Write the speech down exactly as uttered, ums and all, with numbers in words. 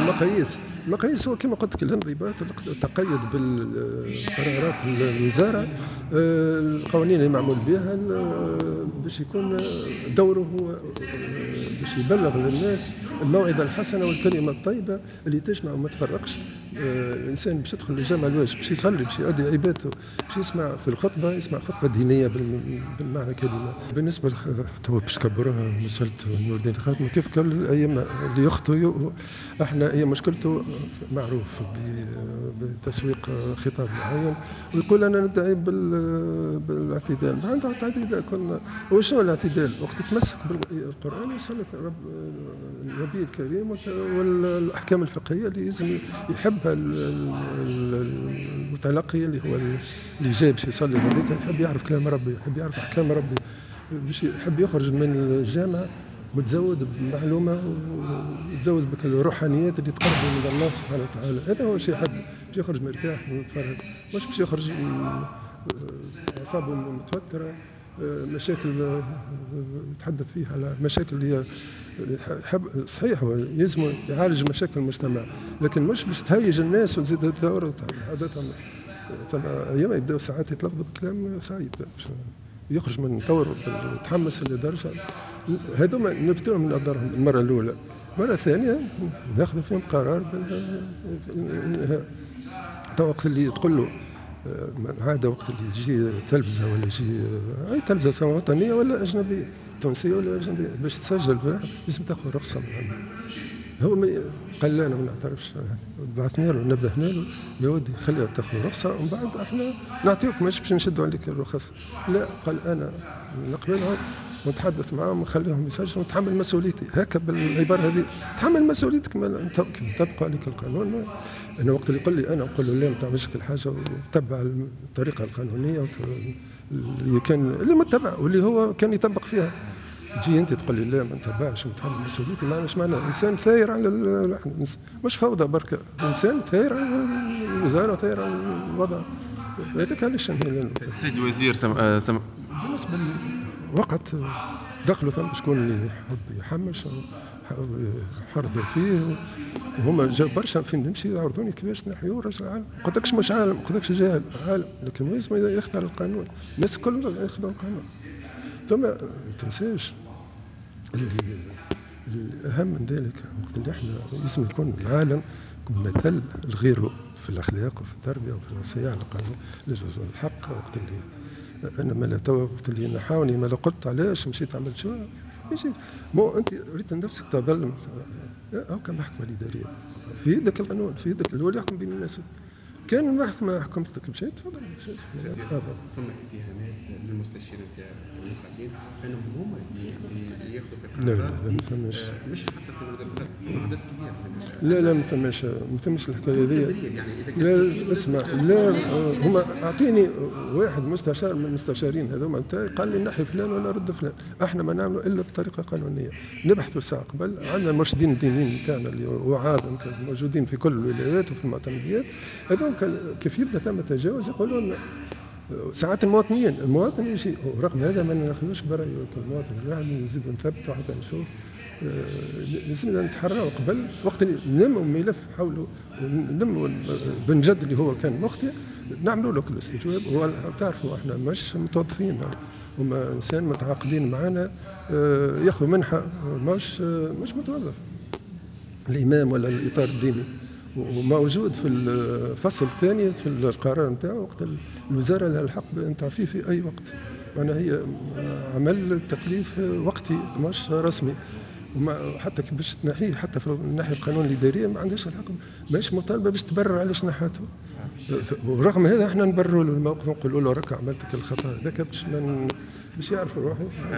المقاييس المقاييس هو كما قلت لك الانضباط، التقيد بالقرارات الوزاره، آه، القوانين اللي معمول بها، باش يكون دوره هو آه، باش يبلغ للناس الموعظه الحسنه والكلمه الطيبه اللي تجمع وما تفرقش. آه، الانسان باش يدخل لجامع الواجب باش يصلي باش يؤدي عبادته باش يسمع في الخطبه يسمع خطبه دينيه بالمعنى كلمه. بالنسبه تو باش تكبروها مساله نور الدين الخاتمي كيف قال الايام اللي يخطئوا احنا هي مشكلته معروف بتسويق خطاب معين ويقول انا ندعي بالاعتدال. ما عنده اعتدال. كنا وشنو الاعتدال؟ وقت تمسك بالقران يوصلك رب النبي الكريم والاحكام الفقهيه اللي لازم يحبها المتلقي اللي هو اللي جاي باش يصلي هذيك، يحب يعرف كلام ربي، يحب يعرف احكام ربي، باش يحب يخرج من الجامع متزود بمعلومه وتزود بك الروحانيات اللي تقربه من الله سبحانه وتعالى. هذا هو شيء يحب باش يخرج مرتاح ويتفرج، مش باش يخرج اعصابه متوتره، مشاكل يتحدث فيها على مشاكل اللي يحب. صحيح هو يلزم يعالج مشاكل المجتمع لكن مش باش تهيج الناس وتزيد الثوره عادة. ثم ايام يبداو ساعات يتلفظوا بكلام خايب يخرج من طور ويتحمس لدرجه. هذوما نفتهم من نظرهم المره الاولى. المره الثانيه ناخذ فيهم قرار بالانهاء. وقت اللي تقول له عاده وقت اللي تجي تلفزه ولا يجي اي تلفزه سواء وطنيه ولا اجنبيه تونسيه ولا اجنبيه باش تسجل لازم تاخذ رخصه من عنده. هو قال لا انا ما نعترفش، بعثنا له نبهنا له يا ودي خليها تاخذ رخصه ومن بعد احنا نعطيوك، مش باش نشدوا عليك الرخص. لا قال انا نقبلها ونتحدث معهم ونخليهم يسجلوا ونتحمل مسؤوليتي. هكا بالعباره هذه تحمل مسؤوليتك ما تبقى عليك القانون. انا وقت اللي يقول لي انا نقول له لا ما تعملش كل حاجه وتبع الطريقه القانونيه اللي كان اللي متبع واللي هو كان يطبق فيها. تجي انت تقول لي لا ما نتبعش ونتحمل مسؤوليتي. معناش معنى انسان ثاير على مش فوضى بركه، انسان ثاير على الوزاره ثاير على الوضع. هذاك علاش سيد الوزير سم... سم... بالنسبه وقت دخلوا ثم شكون اللي يحب يحمش حرضوا فيه وهما جاوا برشا فين نمشي يعرضوني كيفاش نحيو رجل عالم. ما قلتلكش مش عالم، ما قلتلكش جاهل، عالم لكن لازم يخضع للقانون. الناس الكل يخضعوا القانون. ثم ما تنساش اللي الأهم من ذلك وقت اللي احنا لازم يكون العالم مثل لغيره في الأخلاق وفي التربية وفي الصياغة القانون الحق. وقت اللي أنا ما لا توا وقت اللي نحاوني ما لا قلت علاش مشيت عملت شو ماشي مو أنت ريت نفسك تظلم أو كمحكمة الإدارية في يدك القانون، في يدك اللي هو اللي يحكم بين الناس. كان المحكمة حكمت لك مشيت تفضل مشيت. ثم اتهامات للمستشارين الديمقراطيين انهم هما اللي ياخذوا في القرارات. لا لا ما فماش آه مش حتى في الوزارات عدد كبير من لا لا ما فماش ما فماش الحكايه هذه. يعني لا اسمع لا هما اعطيني واحد مستشار من المستشارين هذوما نتاعي قال لي نحي فلان ولا رد فلان. احنا ما نعملوا الا بطريقه قانونيه نبحثوا ساعه قبل. عندنا المرشدين الدينيين نتاعنا اللي وعاظ موجودين في كل الولايات وفي المعتمديات هذوم كيف يبدا ثم تجاوز يقولون ساعات المواطنين المواطن يجي ورغم هذا ما ناخذوش برأي المواطن يعني نزيد نثبتوا حتى نشوف. لازم نتحرروا قبل وقت نلموا الملف حوله نلموا بن جد اللي هو كان مخطئ نعملوا له كل استجواب. وتعرفوا احنا مش متوظفين، هما انسان متعاقدين معنا ياخذوا منحه، مش مش متوظف الامام ولا الاطار الديني. وموجود في الفصل الثاني في القرار نتاعو وقت الوزاره لها الحق بان تعفيه في اي وقت. معناها هي عمل تكليف وقتي مش رسمي وما حتى باش تنحيه حتى في الناحيه القانون الاداريه ما عندهاش الحق، ماهيش مطالبه باش تبرر علاش نحاته. ورغم هذا احنا نبرروا له الموقف ونقولوا له راك عملت الخطا هذاك باش باش يعرفوا روحه.